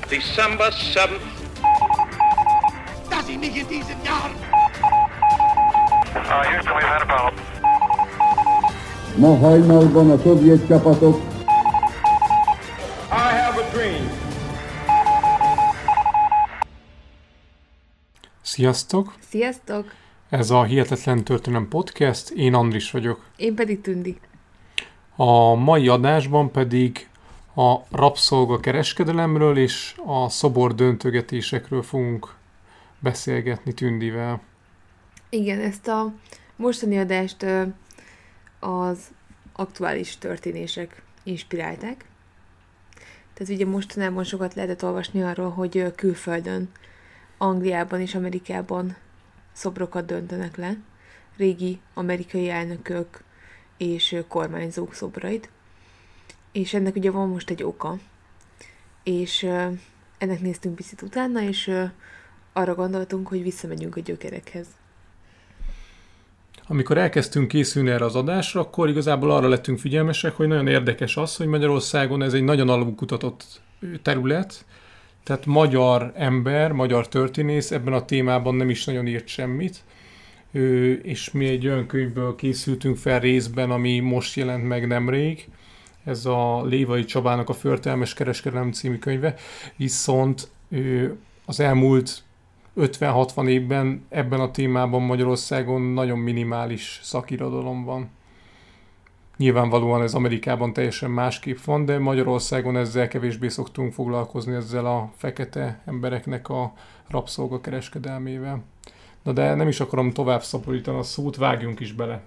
December 7th. Dass ich mich in diesen Jahren... Houston, we've had a problem. Ma hajnalban a szovjet csapatok I have a dream. Sziasztok! Sziasztok! Ez a Hihetetlen Történelem Podcast, én Andris vagyok. Én pedig Tündi. A mai adásban pedig a rabszolgakereskedelemről és a szobor döntögetésekről fogunk beszélgetni Tündivel. Igen, ezt a mostani adást az aktuális történések inspirálták. Tehát ugye mostanában sokat lehetett olvasni arról, hogy külföldön, Angliában és Amerikában szobrokat döntenek le, régi amerikai elnökök és kormányzók szobrait. És ennek ugye van most egy oka, és ennek néztünk picit utána, és arra gondoltunk, hogy visszamegyünk a gyökerekhez. Amikor elkezdtünk készülni erre az adásra, akkor igazából arra lettünk figyelmesek, hogy nagyon érdekes az, hogy Magyarországon ez egy nagyon alulkutatott terület, tehát magyar ember, magyar történész ebben a témában nem is nagyon írt semmit, és mi egy olyan könyvből készültünk fel részben, ami most jelent meg nemrég, ez a Lévai Csabának a Förtelmes kereskedelem című könyve, viszont az elmúlt 50-60 évben ebben a témában Magyarországon nagyon minimális szakirodalom van. Nyilvánvalóan ez Amerikában teljesen másképp van, de Magyarországon ezzel kevésbé szoktunk foglalkozni, ezzel a fekete embereknek a rabszolgakereskedelmével. Na de nem is akarom tovább szaporítani a szót, vágjunk is bele.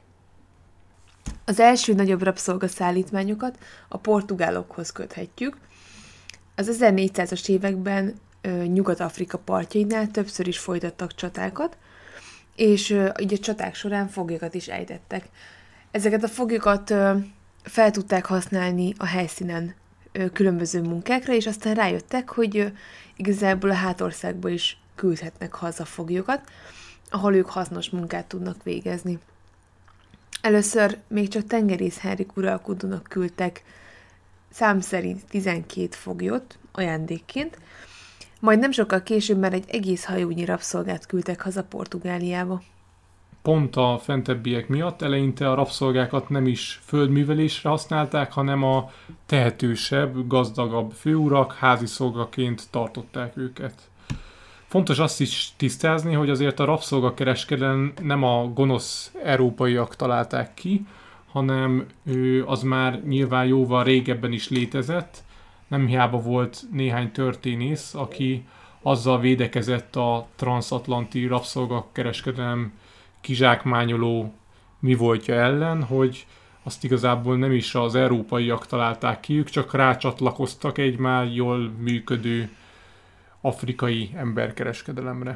Az első nagyobb rabszolgaszállítmányokat a portugálokhoz köthetjük. Az 1400-as években Nyugat-Afrika partjainál többször is folytattak csatákat, és így a csaták során foglyokat is ejtettek. Ezeket a foglyokat fel tudták használni a helyszínen különböző munkákra, és aztán rájöttek, hogy igazából a hátországba is küldhetnek haza foglyokat, ahol ők hasznos munkát tudnak végezni. Először még csak tengerész Henrik uralkodónak küldtek szám szerint 12 foglyot ajándékként, majd nem sokkal később már egy egész hajónyi rabszolgát küldtek haza Portugáliába. Pont a fentebbiek miatt eleinte a rabszolgákat nem is földművelésre használták, hanem a tehetősebb, gazdagabb főurak házi szolgaként tartották őket. Fontos azt is tisztázni, hogy azért a rabszolgakereskedelem nem a gonosz európaiak találták ki, hanem az már nyilván jóval régebben is létezett. Nem hiába volt néhány történész, aki azzal védekezett a transatlanti rabszolgakereskedelem kizsákmányoló mivoltja ellen, hogy azt igazából nem is az európaiak találták ki, ők csak rácsatlakoztak egy már jól működő afrikai emberkereskedelemre.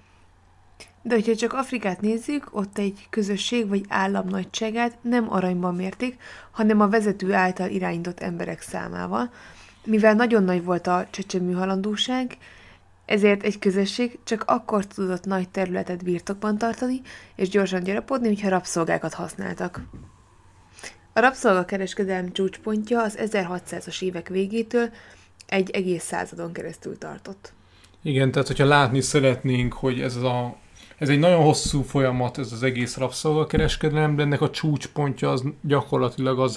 De hogyha csak Afrikát nézzük, ott egy közösség vagy állam nagyságát nem aranyban mérték, hanem a vezető által irányított emberek számával. Mivel nagyon nagy volt a csecsemő halandóság, ezért egy közösség csak akkor tudott nagy területet birtokban tartani, és gyorsan gyarapodni, hogyha rabszolgákat használtak. A rabszolgakereskedelem csúcspontja az 1600-as évek végétől egy egész századon keresztül tartott. Igen, tehát hogyha látni szeretnénk, hogy ez egy nagyon hosszú folyamat, ez az egész rabszolgakereskedelem, de ennek a csúcspontja az gyakorlatilag az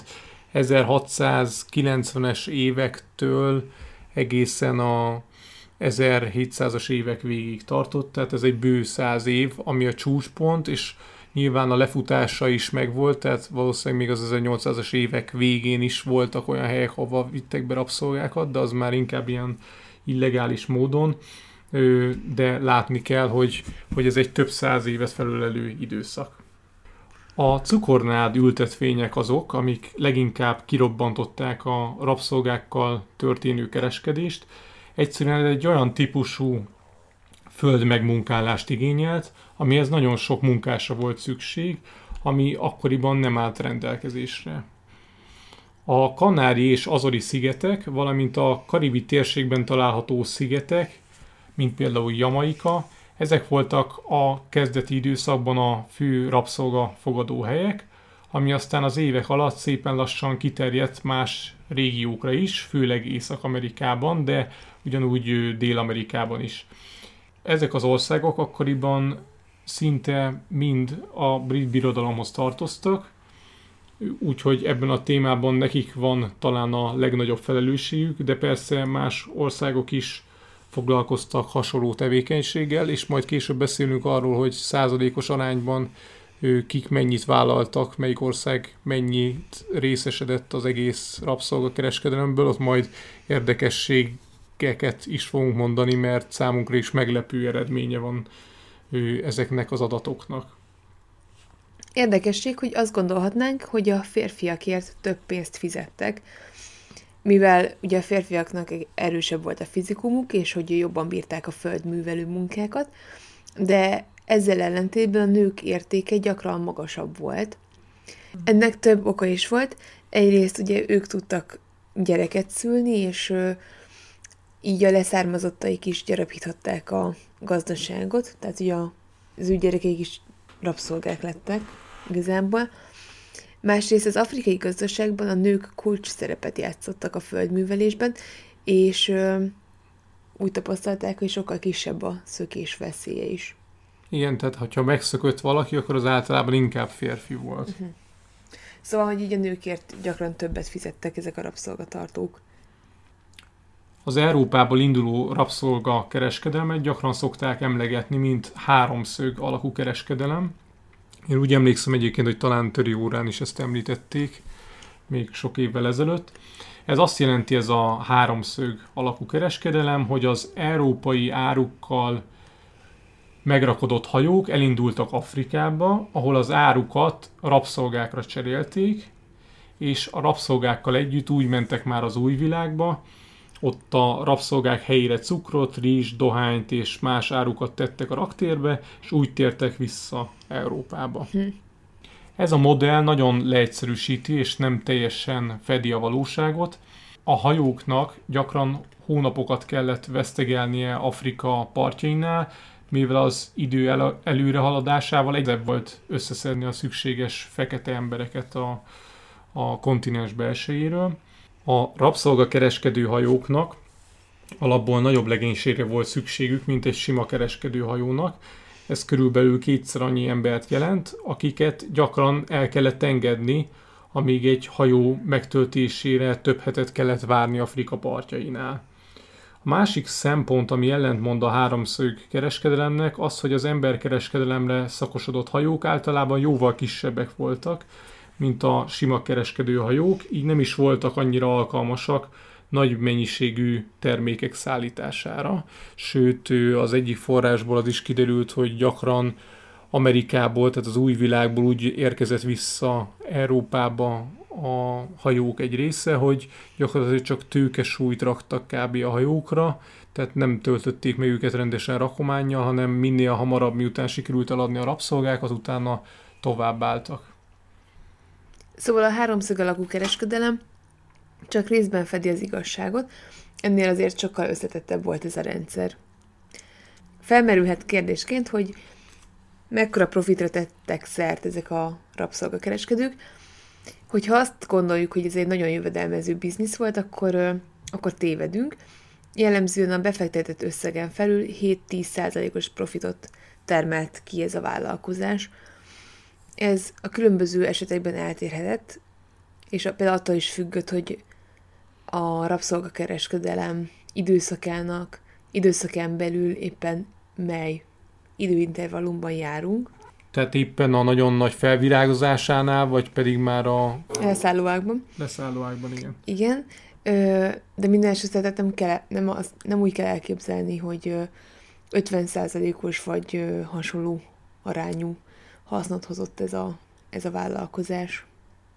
1690-es évektől egészen a 1700-as évek végig tartott, tehát ez egy bő 100 év, ami a csúcspont, és nyilván a lefutása is megvolt, tehát valószínűleg még az 1800-as évek végén is voltak olyan helyek, ahova vittek be rabszolgákat, de az már inkább ilyen illegális módon, de látni kell, hogy ez egy több száz évet felölelő időszak. A cukornád ültetvények azok, amik leginkább kirobbantották a rabszolgákkal történő kereskedést. Egyszerűen egy olyan típusú földmegmunkálást igényelt, amihez nagyon sok munkásra volt szükség, ami akkoriban nem állt rendelkezésre. A Kanári és Azori szigetek, valamint a karibi térségben található szigetek, mint például Jamaika, ezek voltak a kezdeti időszakban a fő rabszolga fogadóhelyek, ami aztán az évek alatt szépen lassan kiterjedt más régiókra is, főleg Észak-Amerikában, de ugyanúgy Dél-Amerikában is. Ezek az országok akkoriban szinte mind a brit birodalomhoz tartoztak, úgyhogy ebben a témában nekik van talán a legnagyobb felelősségük, de persze más országok is foglalkoztak hasonló tevékenységgel, és majd később beszélünk arról, hogy százalékos arányban kik mennyit vállaltak, melyik ország mennyit részesedett az egész rabszolgakereskedelemből, ott majd érdekességeket is fogunk mondani, mert számunkra is meglepő eredménye van ezeknek az adatoknak. Érdekesség, hogy azt gondolhatnánk, hogy a férfiakért több pénzt fizettek, mivel ugye a férfiaknak erősebb volt a fizikumuk, és hogy jobban bírták a földművelő munkákat, de ezzel ellentétben a nők értéke gyakran magasabb volt. Ennek több oka is volt. Egyrészt ugye ők tudtak gyereket szülni, és így a leszármazottaik is gyarapíthatták a gazdaságot, tehát ugye az ő gyerekeik is rabszolgák lettek igazából. Másrészt az afrikai gazdaságban a nők kulcs szerepet játszottak a földművelésben, és úgy tapasztalták, hogy sokkal kisebb a szökés veszélye is. Igen, tehát ha megszökött valaki, akkor az általában inkább férfi volt. Uh-huh. Szóval, hogy így a nőkért gyakran többet fizettek ezek a rabszolgatartók. Az Európából induló rabszolgakereskedelmet gyakran szokták emlegetni, mint háromszög alakú kereskedelem. Én úgy emlékszem egyébként, hogy talán töri órán is ezt említették, még sok évvel ezelőtt. Ez azt jelenti, ez a háromszög alakú kereskedelem, hogy az európai árukkal megrakodott hajók elindultak Afrikába, ahol az árukat rabszolgákra cserélték, és a rabszolgákkal együtt úgy mentek már az új világba, ott a rabszolgák helyére cukrot, rizs, dohányt és más árukat tettek a raktérbe, és úgy tértek vissza Európába. Ez a modell nagyon leegyszerűsíti, és nem teljesen fedi a valóságot. A hajóknak gyakran hónapokat kellett vesztegelnie Afrika partjainál, mivel az idő előrehaladásával egyszerűbb volt összeszedni a szükséges fekete embereket a kontinens belsejéről. A rabszolgakereskedő hajóknak alapból nagyobb legénységre volt szükségük, mint egy sima kereskedő hajónak. Ez körülbelül 2-szer annyi embert jelent, akiket gyakran el kellett engedni, amíg egy hajó megtöltésére több hetet kellett várni Afrika partjainál. A másik szempont, ami ellentmond a háromszög kereskedelemnek, az, hogy az emberkereskedelemre szakosodott hajók általában jóval kisebbek voltak, mint a sima kereskedő hajók, így nem is voltak annyira alkalmasak nagy mennyiségű termékek szállítására. Sőt, az egyik forrásból az is kiderült, hogy gyakran Amerikából, tehát az új világból úgy érkezett vissza Európába a hajók egy része, hogy gyakorlatilag csak tőkesúlyt raktak kb. A hajókra, tehát nem töltötték meg őket rendesen rakománnyal, hanem minél hamarabb, miután sikerült eladni a rabszolgákat, utána tovább álltak. Szóval a háromszög alakú kereskedelem csak részben fedi az igazságot, ennél azért sokkal összetettebb volt ez a rendszer. Felmerülhet kérdésként, hogy mekkora profitra tettek szert ezek a rabszolgakereskedők. Hogyha azt gondoljuk, hogy ez egy nagyon jövedelmező biznisz volt, akkor tévedünk. Jellemzően a befektetett összegen felül 7-10%-os profitot termelt ki ez a vállalkozás. Ez a különböző esetekben eltérhetett, és például attól is függött, hogy a rabszolgakereskedelem időszakán belül éppen mely időintervallumban járunk. Tehát éppen a nagyon nagy felvirágozásánál, vagy pedig már a... Elszállóágban. Leszállóágban, igen. Igen, de minden esetre nem úgy kell elképzelni, hogy 50%-os vagy hasonló arányú hasznot hozott ez a vállalkozás.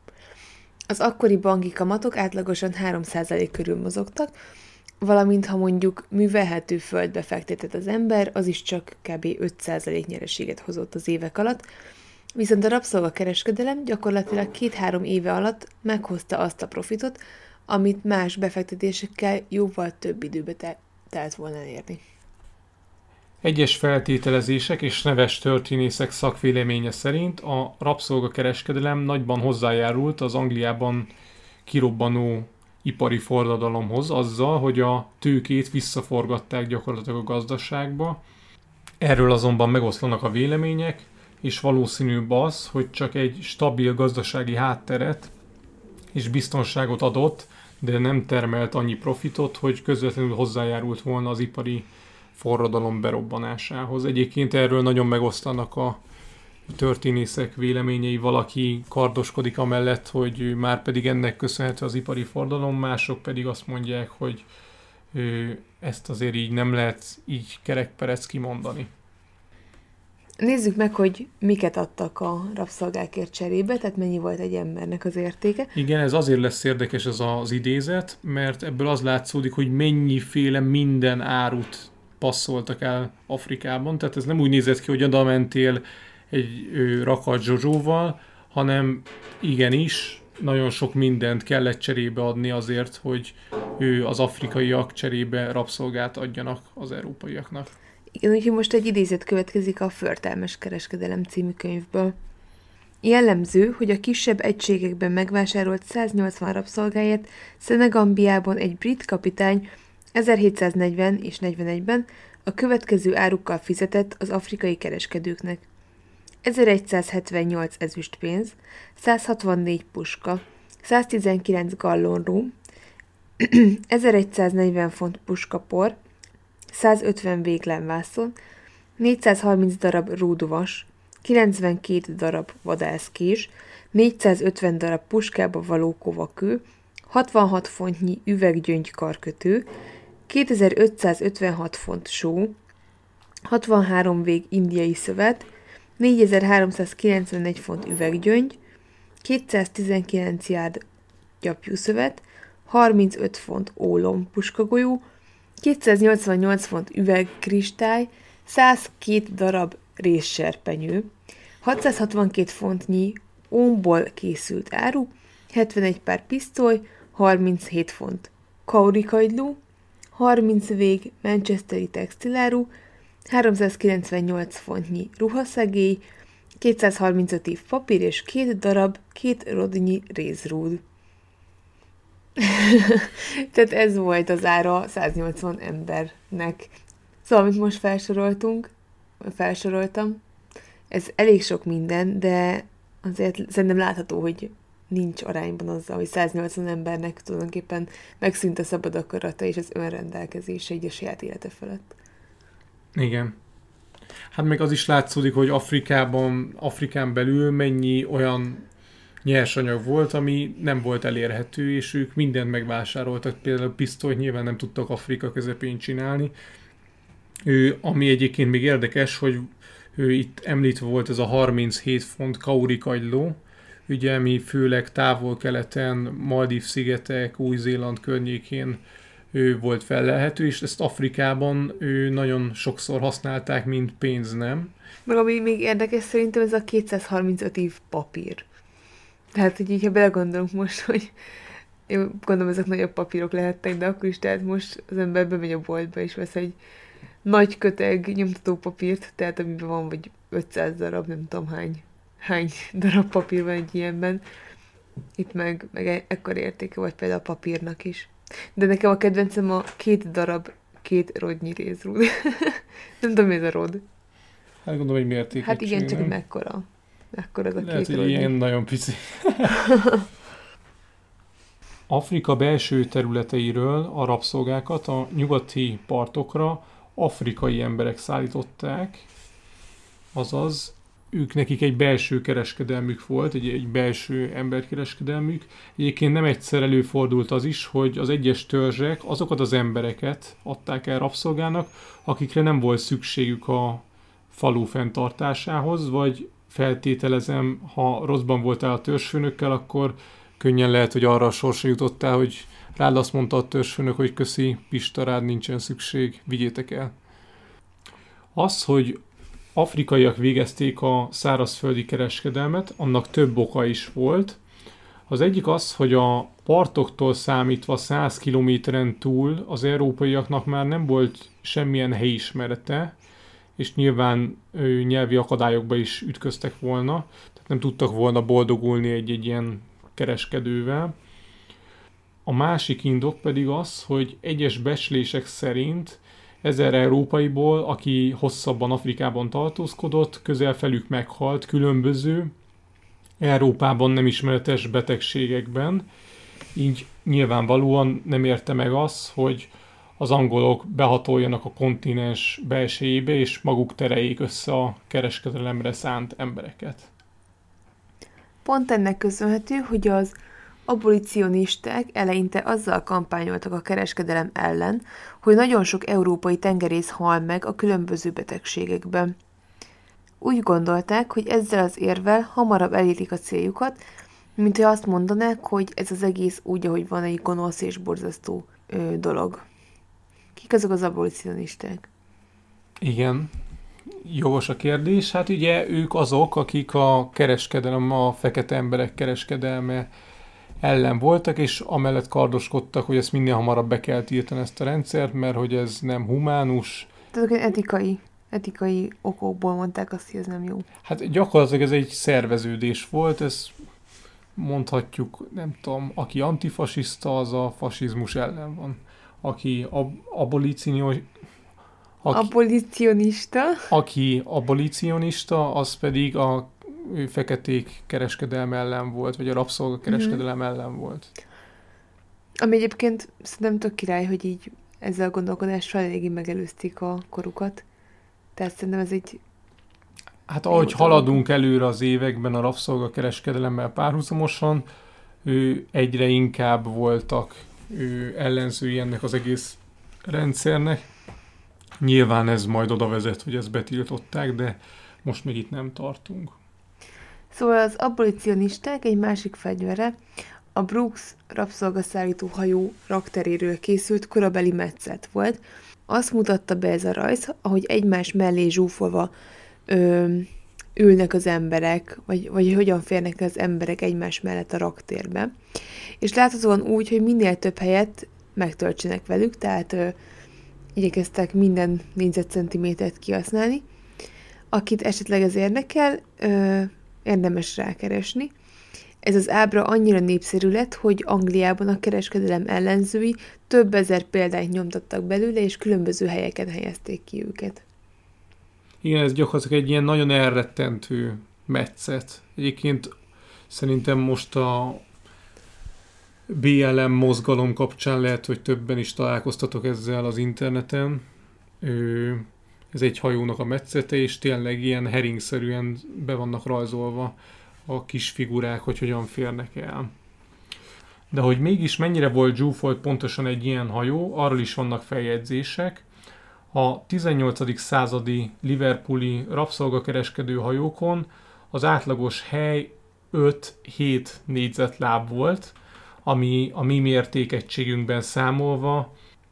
Az akkori banki kamatok átlagosan 3% körül mozogtak, valamint ha mondjuk művelhető földbe fektetett az ember, az is csak kb. 5% nyereséget hozott az évek alatt, viszont a rabszolgakereskedelem gyakorlatilag 2-3 éve alatt meghozta azt a profitot, amit más befektetésekkel jóval több időbe telt volna elérni. Egyes feltételezések és neves történészek szakvéleménye szerint a rabszolgakereskedelem nagyban hozzájárult az Angliában kirobbanó ipari forradalomhoz azzal, hogy a tőkét visszaforgatták gyakorlatilag a gazdaságba. Erről azonban megoszlanak a vélemények, és valószínűbb az, hogy csak egy stabil gazdasági hátteret és biztonságot adott, de nem termelt annyi profitot, hogy közvetlenül hozzájárult volna az ipari forradalom berobbanásához. Egyébként erről nagyon megosztanak a történészek véleményei, valaki kardoskodik amellett, hogy már pedig ennek köszönhető az ipari forradalom, mások pedig azt mondják, hogy ezt azért így nem lehet így kerekperec kimondani. Nézzük meg, hogy miket adtak a rabszolgákért cserébe, tehát mennyi volt egy embernek az értéke. Igen, ez azért lesz érdekes ez az idézet, mert ebből az látszódik, hogy mennyiféle minden árut passzoltak el Afrikában. Tehát ez nem úgy nézett ki, hogy oda mentél egy rakat zsozsóval, hanem igenis nagyon sok mindent kellett cserébe adni azért, hogy az afrikaiak cserébe rabszolgát adjanak az európaiaknak. Igen, úgyhogy most egy idézet következik a Förtelmes kereskedelem című könyvből. Jellemző, hogy a kisebb egységekben megvásárolt 180 rabszolgáért Szenegambiában egy brit kapitány 1740 és 41-ben a következő árukkal fizetett az afrikai kereskedőknek. 1178 ezüstpénz, 164 puska, 119 gallon rum, 1140 font puskapor, 150 véglemvászon, 430 darab rúduvas, 92 darab vadászkés, 450 darab puskába való kovakő, 66 fontnyi üveggyöngy karkötő, 2556 font só, 63 vég indiai szövet, 4391 font üveggyöngy, 219 járd gyapjúszövet, 35 font ólom puskagolyó, 288 font üvegkristály, 102 darab rézserpenyő, 662 fontnyi ómból készült áru, 71 pár pisztoly, 37 font kaurikagyló, 30 vég manchesteri textiláru, 398 fontnyi ruhaszegély, 235 ív papír és 2 darab 2 rodnyi rézrúd. Tehát ez volt az ára 180 embernek. Szóval, amit most felsoroltam, ez elég sok minden, de azért szerintem látható, hogy nincs arányban azzal, hogy 180 embernek tulajdonképpen megszűnt a szabad akarata és az önrendelkezése így a saját élete felett. Igen. Hát még az is látszódik, hogy Afrikán belül mennyi olyan nyersanyag volt, ami nem volt elérhető, és ők mindent megvásároltak. Például pisztolyt nyilván nem tudtak Afrika közepén csinálni. Ami egyébként még érdekes, hogy itt említve volt ez a 37 font kaurikagyló, ugye, ami főleg távol-keleten, Maldív-szigetek, Új-Zéland környékén volt fellelhető, és ezt Afrikában nagyon sokszor használták, mint pénz, nem? Meg ami még érdekes szerintem, ez a 235 ív papír. Tehát, hogy így, ha belegondolunk most, hogy én gondolom, ezek nagyobb papírok lehettek, de akkor is, tehát most az ember bemegy a boltba, és vesz egy nagy köteg nyomtatópapírt, tehát amiben van vagy 500 darab, nem tudom hány darab papír van egy ilyenben. Itt meg ekkor értéke vagy például a papírnak is. De nekem a kedvencem a 2 darab 2 rodnyi rézrúd. Nem tudom, mi ez a rod. Hát gondolom, hogy mértékű. Hát igen, csak mekkora. Mekkora az a lehet, 2 rodnyi. Ilyen nagyon pici. Afrika belső területeiről a rabszolgákat a nyugati partokra afrikai emberek szállították, azaz nekik egy belső kereskedelmük volt, egy belső emberkereskedelmük. Egyébként nem egyszer előfordult az is, hogy az egyes törzsek azokat az embereket adták el rabszolgának, akikre nem volt szükségük a falu fenntartásához, vagy feltételezem, ha rosszban voltál a törzsfőnökkel, akkor könnyen lehet, hogy arra a sorsra jutottál, hogy rád azt mondta a törzsfőnök, hogy köszi, Pista, rád nincsen szükség, vigyétek el. Az, hogy afrikaiak végezték a szárazföldi kereskedelmet, annak több oka is volt. Az egyik az, hogy a partoktól számítva 100 kilométeren túl az európaiaknak már nem volt semmilyen helyismerete, és nyilván nyelvi akadályokba is ütköztek volna, tehát nem tudtak volna boldogulni egy ilyen kereskedővel. A másik indok pedig az, hogy egyes becslések szerint 1000 európaiból, aki hosszabban Afrikában tartózkodott, közel felük meghalt különböző Európában nem ismeretes betegségekben. Így nyilvánvalóan nem érte meg az, hogy az angolok behatoljanak a kontinens belsejébe, és maguk tereljék össze a kereskedelemre szánt embereket. Pont ennek köszönhető, hogy az abolicionisták eleinte azzal kampányoltak a kereskedelem ellen, hogy nagyon sok európai tengerész hal meg a különböző betegségekben. Úgy gondolták, hogy ezzel az érvel hamarabb elérik a céljukat, mint hogy azt mondanák, hogy ez az egész úgy, ahogy van, egy gonosz és borzasztó dolog. Kik azok az abolicionisták? Igen, jogos a kérdés. Hát ugye ők azok, akik a kereskedelem, a fekete emberek kereskedelme ellen voltak, és amellett kardoskodtak, hogy ezt minél hamarabb be kell tiltani ezt a rendszert, mert hogy ez nem humánus. Tehát etikai okokból mondták azt, hogy ez nem jó. Hát gyakorlatilag ez egy szerveződés volt, ez mondhatjuk, nem tudom, aki antifasiszta, az a fasizmus ellen van. Aki abolicionista, az pedig a feketék kereskedelme ellen volt, vagy a rabszolgakereskedelem ellen volt. Ami egyébként szerintem tök király, hogy így ezzel a gondolkodással eléggé megelőzték a korukat. Tehát szerintem ez egy... Hát ahogy haladunk előre az években a rabszolgakereskedelemmel párhuzamosan, egyre inkább voltak ellenzői ennek az egész rendszernek. Nyilván ez majd oda vezet, hogy ezt betiltották, de most még itt nem tartunk. Szóval az abolicionisták egy másik fegyvere a Brooks rabszolgaszállító hajó rakteréről készült korabeli metszet volt. Azt mutatta be ez a rajz, ahogy egymás mellé zsúfolva ülnek az emberek, vagy hogyan férnek az emberek egymás mellett a raktérbe. És láthatóan úgy, hogy minél több helyet megtöltsenek velük, tehát igyekeztek minden négyzetcentimétert kihasználni. Akit esetleg ez érdekel, érdemes rákeresni. Ez az ábra annyira népszerű lett, hogy Angliában a kereskedelem ellenzői több ezer példányt nyomtattak belőle, és különböző helyeken helyezték ki őket. Igen, ez gyakorlatilag egy ilyen nagyon elrettentő metszet. Egyébként szerintem most a BLM mozgalom kapcsán lehet, hogy többen is találkoztatok ezzel az interneten. Ez egy hajónak a metszete, és tényleg ilyen heringszerűen be vannak rajzolva a kis figurák, hogy hogyan férnek el. De hogy mégis mennyire volt zsúfolt pontosan egy ilyen hajó, arról is vannak feljegyzések. A 18. századi liverpooli rabszolgakereskedő hajókon az átlagos hely 5-7 négyzetláb volt, ami a mi mértékegységünkben számolva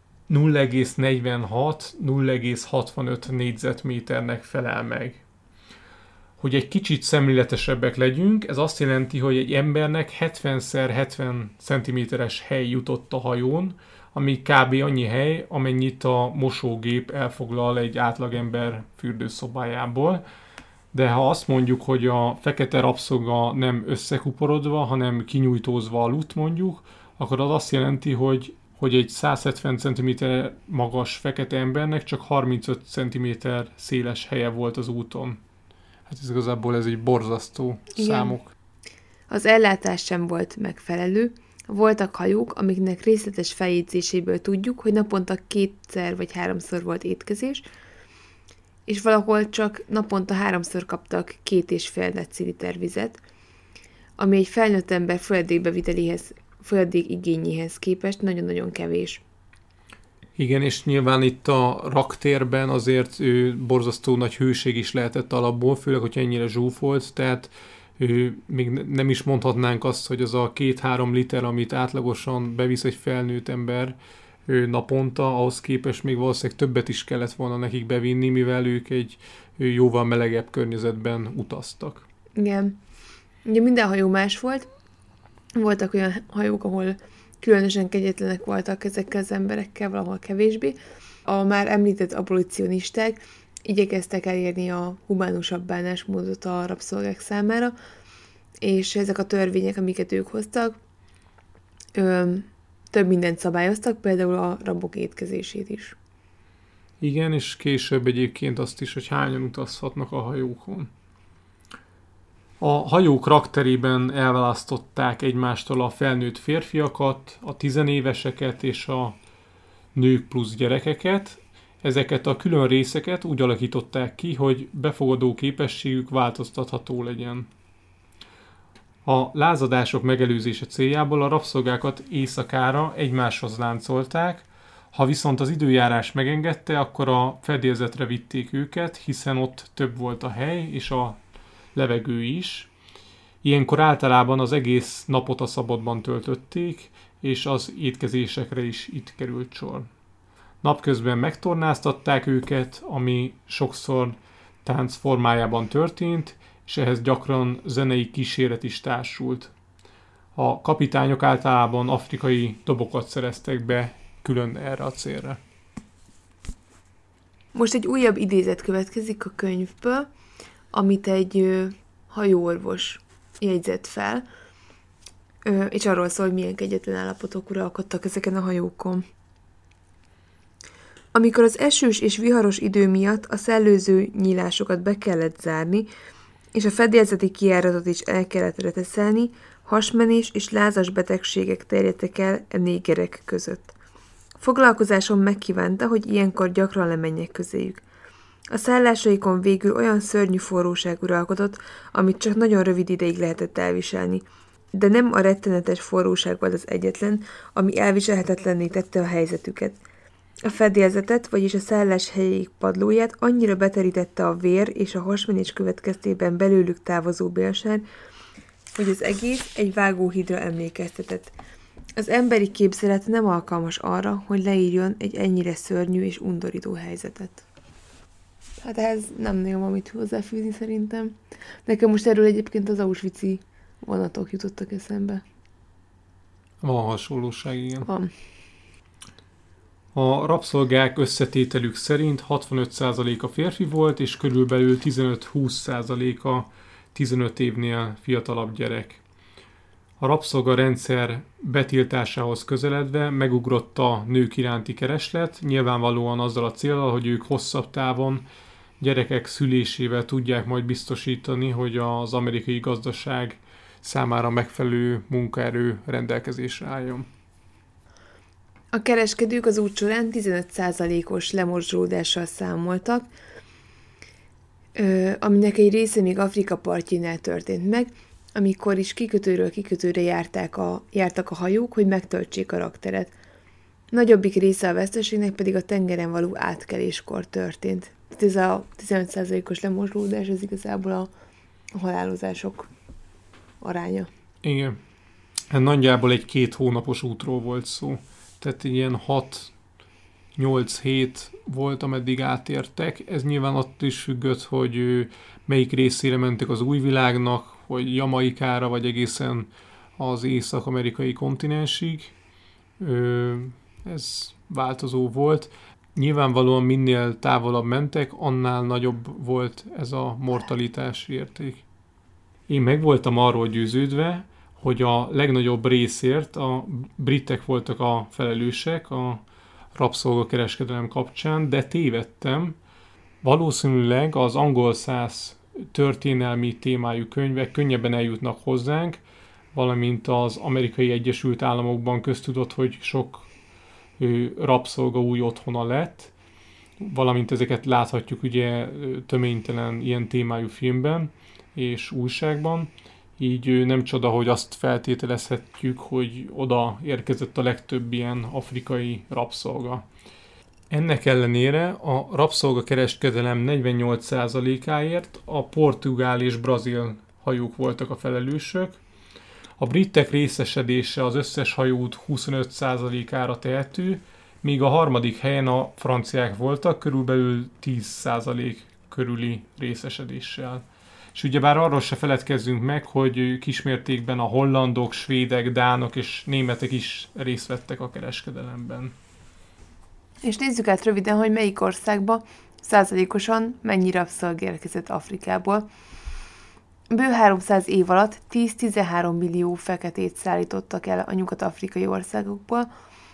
0,46-0,65 négyzetméternek felel meg. Hogy egy kicsit szemléletesebbek legyünk, ez azt jelenti, hogy egy embernek 70x70 cm-es hely jutott a hajón, ami kb. Annyi hely, amennyit a mosógép elfoglal egy átlagember fürdőszobájából. De ha azt mondjuk, hogy a fekete rabszolga nem összekuporodva, hanem kinyújtózva aludt mondjuk, akkor az azt jelenti, hogy egy 170 cm magas fekete embernek csak 35 cm széles helye volt az úton. Hát ez igazából ez egy borzasztó számok. Az ellátás sem volt megfelelő. Voltak hajók, amiknek részletes feljegyzéséből tudjuk, hogy naponta 2 vagy 3-szor volt étkezés, és valahol csak naponta 3-szor kaptak 2,5 deciliter vizet, ami egy felnőtt ember folyadék igényéhez képest nagyon-nagyon kevés. Igen, és nyilván itt a raktérben azért ő borzasztó nagy hőség is lehetett alapból, főleg, hogy ennyire zsúfolt, tehát még nem is mondhatnánk azt, hogy az a 2-3 liter, amit átlagosan bevisz egy felnőtt ember naponta, ahhoz képest még valószínűleg többet is kellett volna nekik bevinni, mivel ők egy jóval melegebb környezetben utaztak. Igen. Ugye minden hajó más volt. Voltak olyan hajók, ahol különösen kegyetlenek voltak ezekkel az emberekkel, valahol kevésbé. A már említett abolicionisták igyekeztek elérni a humánusabb bánásmódot a rabszolgák számára, és ezek a törvények, amiket ők hoztak, több mindent szabályoztak, például a rabok étkezését is. Igen, és később egyébként azt is, hogy hányan utazhatnak a hajókon. A hajók rakterében elválasztották egymástól a felnőtt férfiakat, a tizenéveseket és a nők plusz gyerekeket. Ezeket a külön részeket úgy alakították ki, hogy befogadó képességük változtatható legyen. A lázadások megelőzése céljából a rabszolgákat éjszakára egymáshoz láncolták, ha viszont az időjárás megengedte, akkor a fedélzetre vitték őket, hiszen ott több volt a hely és a levegő is. Ilyenkor általában az egész napot a szabadban töltötték, és az étkezésekre is itt került sor. Napközben megtornáztatták őket, ami sokszor tánc formájában történt, és ehhez gyakran zenei kíséret is társult. A kapitányok általában afrikai dobokat szereztek be külön erre a célra. Most egy újabb idézet következik a könyvből, amit egy hajóorvos jegyzett fel, és arról szól, hogy milyen kegyetlen állapotok uralkodtak ezeken a hajókon. Amikor az esős és viharos idő miatt a szellőző nyílásokat be kellett zárni, és a fedélzeti kijáratot is el kellett reteszelni, hasmenés és lázas betegségek terjedtek el a négerek között. Foglalkozásom megkívánta, hogy ilyenkor gyakran lemenjek közéjük. A szállásaikon végül olyan szörnyű forróság uralkodott, amit csak nagyon rövid ideig lehetett elviselni, de nem a rettenetes forróság volt az egyetlen, ami elviselhetetlenné tette a helyzetüket. A fedélzetet, vagyis a szállás helyéig padlóját annyira beterítette a vér és a hasmenés következtében belőlük távozó bélsár, hogy az egész egy vágóhídra emlékeztetett. Az emberi képzelet nem alkalmas arra, hogy leírjon egy ennyire szörnyű és undorító helyzetet. Hát ehhez nem nagyon van mit hozzáfűzni szerintem. Nekem most erről egyébként az auschwitz-i vonatok jutottak eszembe. Van hasonlóság, igen. Van. A rabszolgák összetételük szerint 65% férfi volt, és körülbelül 15-20% 15 évnél fiatalabb gyerek. A rabszolgarendszer betiltásához közeledve megugrott a nők iránti kereslet, nyilvánvalóan azzal a céllal, hogy ők hosszabb távon gyerekek szülésével tudják majd biztosítani, hogy az amerikai gazdaság számára megfelelő munkaerő rendelkezésre álljon. A kereskedők az út során 15%-os lemorzsolódással számoltak, aminek egy része még Afrika partjánál történt meg, amikor is kikötőről kikötőre jártak a hajók, hogy megtöltsék a rakteret. Nagyobbik része a veszteségnek pedig a tengeren való átkeléskor történt. Ez a 15%-os lemorzsolódás, ez igazából a halálozások aránya. Igen. Hát nagyjából egy 2 hónapos útról volt szó. Tehát ilyen 6-8 hét volt, ameddig átértek. Ez nyilván ott is függött, hogy melyik részére mentek az új világnak, hogy Jamaikára, vagy egészen az észak-amerikai kontinensig. Ez változó volt. Nyilvánvalóan minél távolabb mentek, annál nagyobb volt ez a mortalitás érték. Én meg voltam arról győződve, hogy a legnagyobb részért a britek voltak a felelősek a rabszolgakereskedelem kapcsán, de tévedtem. Valószínűleg az angol-szász történelmi témájú könyvek könnyebben eljutnak hozzánk, valamint az Amerikai Egyesült Államokban köztudott, hogy sok rabszolga új otthona lett, valamint ezeket láthatjuk ugye töménytelen ilyen témájú filmben és újságban. Így nem csoda, hogy azt feltételezhetjük, hogy oda érkezett a legtöbb ilyen afrikai rabszolga. Ennek ellenére a rabszolgakereskedelem 48%-áért a portugál és brazil hajók voltak a felelősök. A britek részesedése az összes hajóút 25%-ára tehető, míg a harmadik helyen a franciák voltak körülbelül 10% körüli részesedéssel. És ugyebár arról se feledkezzünk meg, hogy kismértékben a hollandok, svédek, dánok és németek is részt vettek a kereskedelemben. És nézzük át röviden, hogy melyik országba százalékosan mennyi rabszolg érkezett Afrikából. Bő 300 év alatt 10-13 millió feketét szállítottak el a nyugat-afrikai országokból,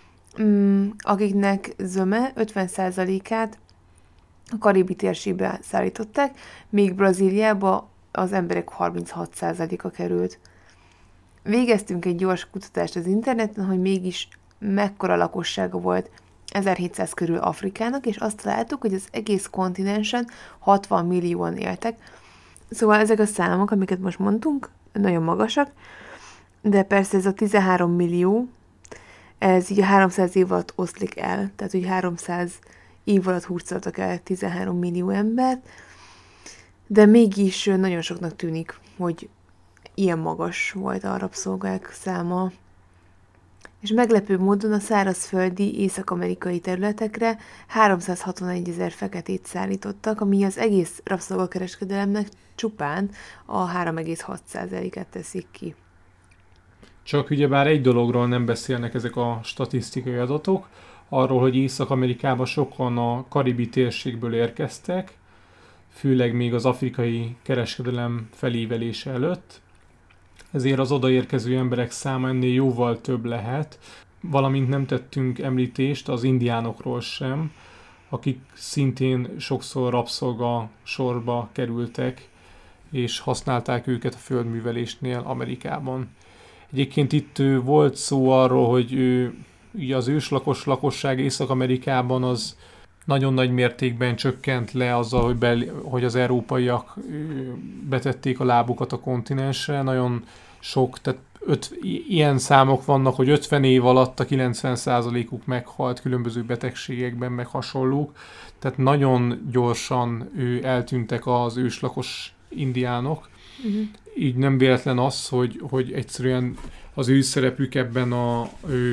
akiknek zöme 50%-át a karibi térségbe szállították, míg Brazíliába az emberek 36%-a került. Végeztünk egy gyors kutatást az interneten, hogy mégis mekkora lakossága volt 1700 körül Afrikának, és azt találtuk, hogy az egész kontinensen 60 millióan éltek. Szóval ezek a számok, amiket most mondtunk, nagyon magasak, de persze ez a 13 millió, ez így a 300 év alatt oszlik el, tehát hogy 300 év alatt hurcoltak el 13 millió embert, de mégis nagyon soknak tűnik, hogy ilyen magas volt a rabszolgák száma. És meglepő módon a szárazföldi észak-amerikai területekre 361 000 feketét szállítottak, ami az egész rabszolgakereskedelemnek csupán a 3,6%-át teszik ki. Csak ugyebár egy dologról nem beszélnek ezek a statisztikai adatok, arról, hogy Észak-Amerikában sokan a karibi térségből érkeztek, főleg még az afrikai kereskedelem felívelése előtt, ezért az odaérkező emberek száma ennél jóval több lehet, valamint nem tettünk említést az indiánokról sem, akik szintén sokszor rabszolga sorba kerültek, és használták őket a földművelésnél Amerikában. Egyébként itt volt szó arról, hogy ugye az őslakos lakosság Észak-Amerikában az nagyon nagy mértékben csökkent le azzal, hogy az európaiak betették a lábukat a kontinensre. Nagyon sok, tehát ilyen számok vannak, hogy 50 év alatt a 90%-uk meghalt különböző betegségekben, meg hasonlók. Tehát nagyon gyorsan eltűntek az őslakos indiánok. Uh-huh. Így nem véletlen az, hogy egyszerűen az ő szerepük ebben a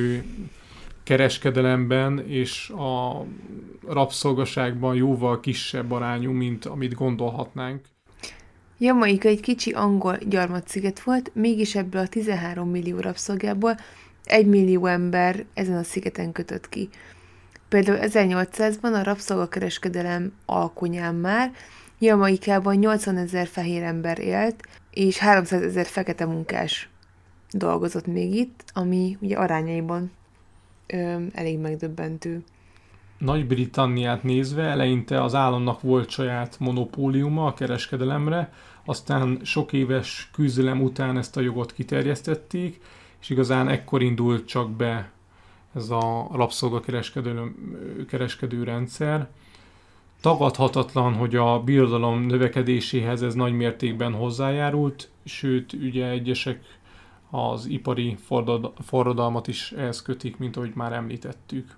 kereskedelemben és a rabszolgaságban jóval kisebb arányú, mint amit gondolhatnánk. Jamaika egy kicsi angol gyarmatsziget volt, mégis ebből a 13 millió rabszolgából 1 millió ember ezen a szigeten kötött ki. Például 1800-ban a rabszolgakereskedelem alkonyán már Jamaikában 80 000 fehér ember élt, és 300 000 fekete munkás dolgozott még itt, ami ugye arányaiban elég megdöbbentő. Nagy-Britanniát nézve eleinte az államnak volt saját monopóliuma a kereskedelemre, aztán sok éves küzdelem után ezt a jogot kiterjesztették, és igazán ekkor indult csak be ez a rabszolgakereskedő rendszer. Tagadhatatlan, hogy a birodalom növekedéséhez ez nagy mértékben hozzájárult, sőt, ugye egyesek az ipari forradalmat is ehhez kötik, mint ahogy már említettük.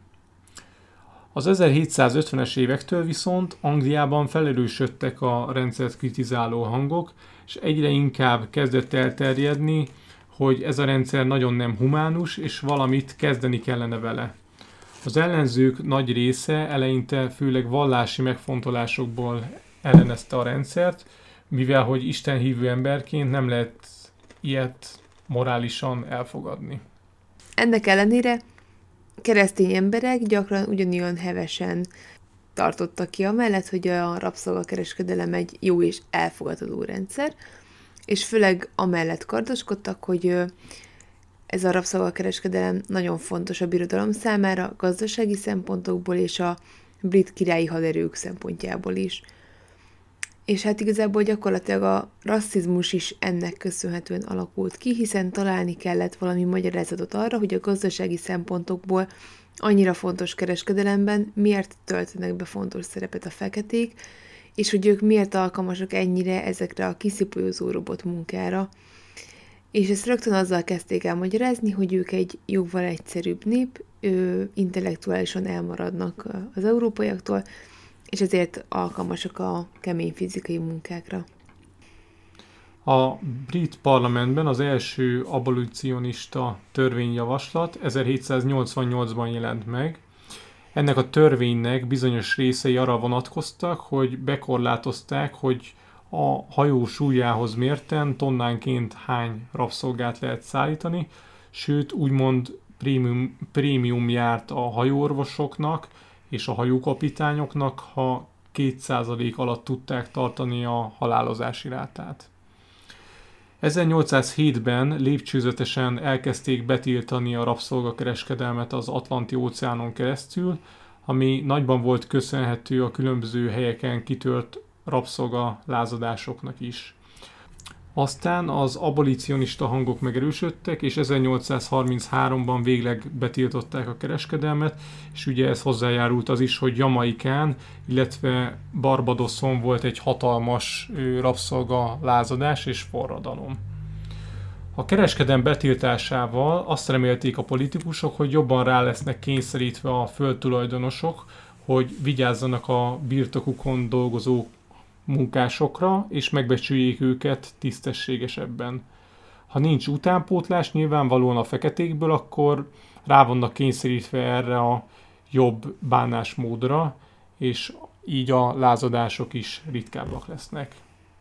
Az 1750-es évektől viszont Angliában felerősödtek a rendszert kritizáló hangok, és egyre inkább kezdett elterjedni, hogy ez a rendszer nagyon nem humánus, és valamit kezdeni kellene vele. Az ellenzők nagy része eleinte főleg vallási megfontolásokból ellenezte a rendszert, mivel hogy istenhívő emberként nem lehet ilyet morálisan elfogadni. Ennek ellenére keresztény emberek gyakran ugyanolyan hevesen tartottak ki amellett, hogy a rabszolgakereskedelem egy jó és elfogadható rendszer, és főleg amellett kardoskodtak, hogy ez a rabszolgakereskedelem nagyon fontos a birodalom számára, gazdasági szempontokból és a brit királyi haderők szempontjából is. És hát igazából gyakorlatilag a rasszizmus is ennek köszönhetően alakult ki, hiszen találni kellett valami magyarázatot arra, hogy a gazdasági szempontokból annyira fontos kereskedelemben miért töltenek be fontos szerepet a feketék, és hogy ők miért alkalmasak ennyire ezekre a kiszipolyozó robot munkára. És ezt rögtön azzal kezdték el magyarázni, hogy ők egy jóval egyszerűbb nép, intellektuálisan elmaradnak az európaiaktól, és ezért alkalmasak a kemény fizikai munkákra. A brit parlamentben az első abolicionista törvényjavaslat 1788-ban jelent meg. Ennek a törvénynek bizonyos részei arra vonatkoztak, hogy bekorlátozták, hogy a hajó súlyához mérten tonnánként hány rabszolgát lehet szállítani, sőt úgymond prémium járt a hajóorvosoknak és a hajókapitányoknak, ha 2% alatt tudták tartani a halálozási rátát. 1807-ben lépcsőzetesen elkezdték betiltani a rabszolgakereskedelmet az Atlanti-óceánon keresztül, ami nagyban volt köszönhető a különböző helyeken kitört rabszolgalázadásoknak is. Aztán az abolicionista hangok megerősödtek, és 1833-ban végleg betiltották a kereskedelmet, és ugye ez hozzájárult az is, hogy Jamaikán, illetve Barbadoson volt egy hatalmas rabszolgalázadás és forradalom. A kereskedelem betiltásával azt remélték a politikusok, hogy jobban rá lesznek kényszerítve a földtulajdonosok, hogy vigyázzanak a birtokukon dolgozó munkásokra, és megbecsüljék őket tisztességesebben. Ha nincs utánpótlás nyilvánvalóan a feketékből, akkor rá vannak kényszerítve erre a jobb bánásmódra, és így a lázadások is ritkábbak lesznek.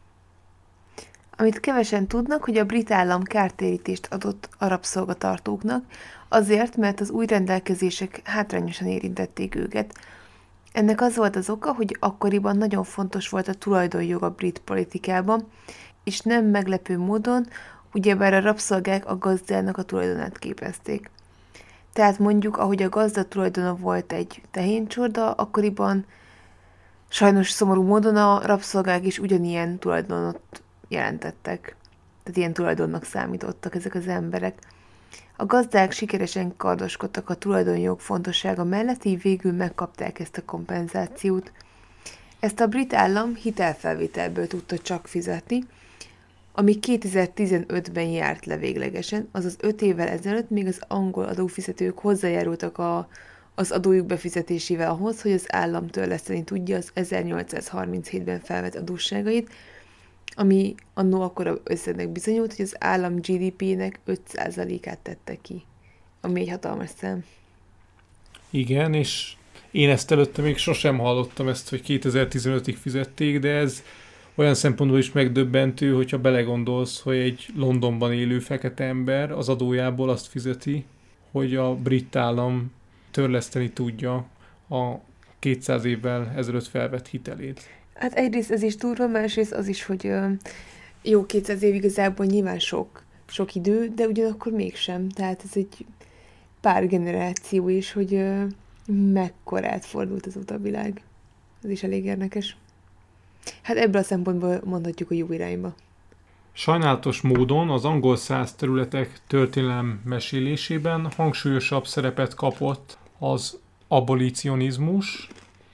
Amit kevesen tudnak, hogy a brit állam kártérítést adott a rabszolgatartóknak, azért, mert az új rendelkezések hátrányosan érintették őket. Ennek az volt az oka, hogy akkoriban nagyon fontos volt a tulajdonjog a brit politikában, és nem meglepő módon, ugyebár a rabszolgák a gazdának a tulajdonát képezték. Tehát mondjuk, ahogy a gazda tulajdona volt egy tehéncsorda, akkoriban sajnos szomorú módon a rabszolgák is ugyanilyen tulajdonot jelentettek. Tehát ilyen tulajdonnak számítottak ezek az emberek. A gazdák sikeresen kardoskodtak a tulajdonjog fontossága mellett, így végül megkapták ezt a kompenzációt. Ezt a brit állam hitelfelvételből tudta csak fizetni, ami 2015-ben járt le véglegesen, azaz 5 évvel ezelőtt még az angol adófizetők hozzájárultak az adójuk befizetésével ahhoz, hogy az állam törleszteni tudja az 1837-ben felvett adósságait, ami annó akkora összegnek bizonyult, hogy az állam GDP-nek 5%-át tette ki, ami egy hatalmas szám. Igen, és én ezt előtte még sosem hallottam ezt, hogy 2015-ig fizették, de ez olyan szempontból is megdöbbentő, hogyha belegondolsz, hogy egy Londonban élő fekete ember az adójából azt fizeti, hogy a brit állam törleszteni tudja a 200 évvel ezelőtt felvett hitelét. Hát egyrészt ez is durva, másrészt az is, hogy jó, 200 év igazából nyilván sok idő, de ugyanakkor mégsem. Tehát ez egy pár generáció is, hogy mekkorát fordult azóta a világ. Ez is elég érdekes. Hát ebből a szempontból mondhatjuk a jó irányba. Sajnálatos módon az angol száz területek történelem mesélésében hangsúlyosabb szerepet kapott az abolicionizmus,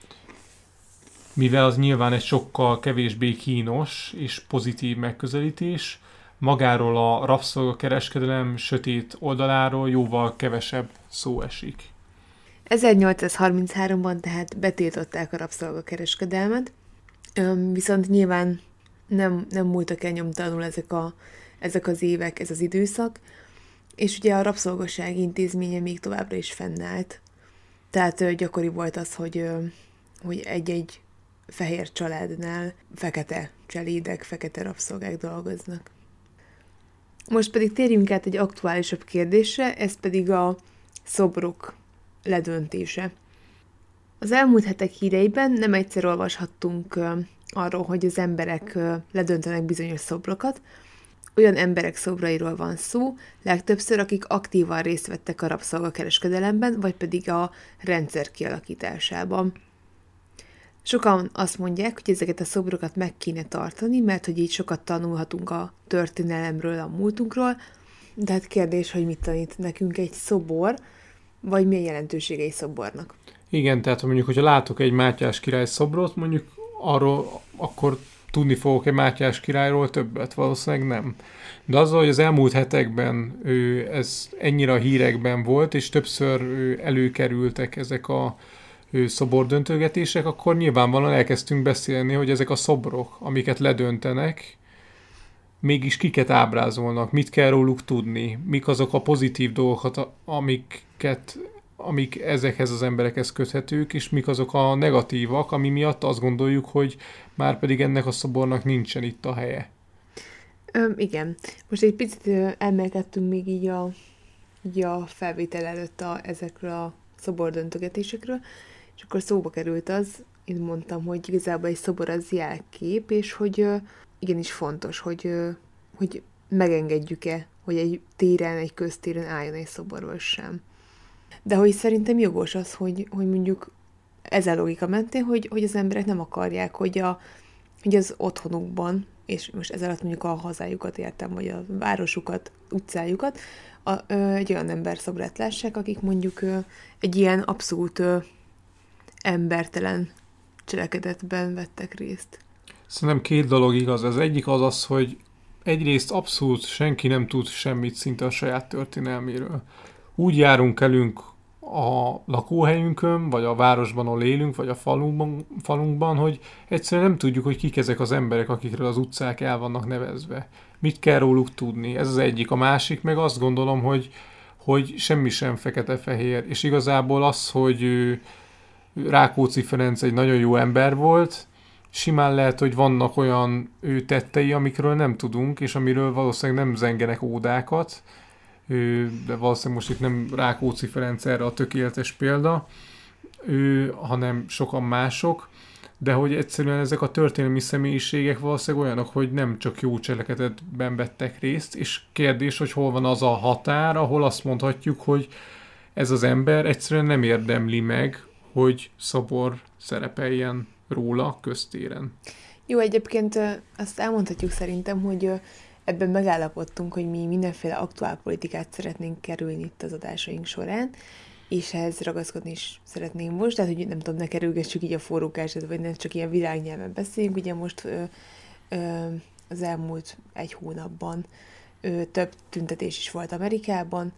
mivel az nyilván egy sokkal kevésbé kínos és pozitív megközelítés, magáról a rabszolgakereskedelem sötét oldaláról jóval kevesebb szó esik. 1833-ban tehát betiltották a rabszolgakereskedelmet, viszont nyilván nem múltak el nyomtalanul ezek az évek, ez az időszak, és ugye a rabszolgaság intézménye még továbbra is fennállt. Tehát gyakori volt az, hogy egy-egy fehér családnál fekete cselédek, fekete rabszolgák dolgoznak. Most pedig térjünk át egy aktuálisabb kérdésre, ez pedig a szobrok ledöntése. Az elmúlt hetek híreiben nem egyszer olvashattunk arról, hogy az emberek ledöntenek bizonyos szobrokat. Olyan emberek szobrairól van szó, legtöbbször, akik aktívan részt vettek a rabszolgakereskedelemben, vagy pedig a rendszer kialakításában. Sokan azt mondják, hogy ezeket a szobrokat meg kéne tartani, mert hogy így sokat tanulhatunk a történelemről, a múltunkról, de hát kérdés, hogy mit tanít nekünk egy szobor, vagy milyen jelentősége egy szobornak. Igen, tehát mondjuk, hogyha látok egy Mátyás király szobrot, mondjuk arról akkor tudni fogok egy Mátyás királyról többet, valószínűleg nem. De azzal, hogy az elmúlt hetekben ez ennyire a hírekben volt, és többször előkerültek ezek a szobordöntögetések, akkor nyilvánvalóan elkezdtünk beszélni, hogy ezek a szobrok, amiket ledöntenek, mégis kiket ábrázolnak, mit kell róluk tudni, mik azok a pozitív dolgok, amik ezekhez az emberekhez köthetők, és mik azok a negatívak, ami miatt azt gondoljuk, hogy már pedig ennek a szobornak nincsen itt a helye. Igen. Most egy picit emelkedtünk még így a felvétel előtt ezekről a szobordöntögetésekről, és akkor szóba került az, én mondtam, hogy igazából egy szobor az jelkép, és hogy igenis fontos, hogy megengedjük-e, hogy egy téren, egy köztéren álljon egy szobor, vagy sem. De hogy szerintem jogos az, hogy mondjuk ez a logika mentén, hogy az emberek nem akarják, hogy az otthonukban, és most ez alatt mondjuk a hazájukat értem, vagy a városukat, utcájukat, egy olyan emberszobrát lássák, akik mondjuk egy ilyen abszolút embertelen cselekedetben vettek részt. Szerintem két dolog igaz. Az egyik az, hogy egyrészt abszolút senki nem tud semmit szinte a saját történelméről. Úgy járunk elünk a lakóhelyünkön, vagy a városban, ahol élünk, vagy a falunkban, hogy egyszerűen nem tudjuk, hogy kik ezek az emberek, akikről az utcák el vannak nevezve. Mit kell róluk tudni? Ez az egyik. A másik meg azt gondolom, hogy semmi sem fekete-fehér. És igazából az, hogy Rákóczi Ferenc egy nagyon jó ember volt, simán lehet, hogy vannak olyan tettei, amikről nem tudunk, és amiről valószínűleg nem zengenek ódákat, de valószínűleg most itt nem Rákóczi Ferenc erre a tökéletes példa, hanem sokan mások, de hogy egyszerűen ezek a történelmi személyiségek valószínűleg olyanok, hogy nem csak jó cselekedetben vettek részt, és kérdés, hogy hol van az a határ, ahol azt mondhatjuk, hogy ez az ember egyszerűen nem érdemli meg, hogy szobor szerepeljen róla köztéren. Jó, egyébként azt elmondhatjuk szerintem, hogy ebben megállapodtunk, hogy mi mindenféle aktuálpolitikát szeretnénk kerülni itt az adásaink során, és ehhez ragaszkodni is szeretnénk most, tehát hogy nem tudom, ne kerülgessük így a forrókását, vagy nem csak ilyen világnyelven beszéljünk. Ugye most az elmúlt egy hónapban több tüntetés is volt Amerikában,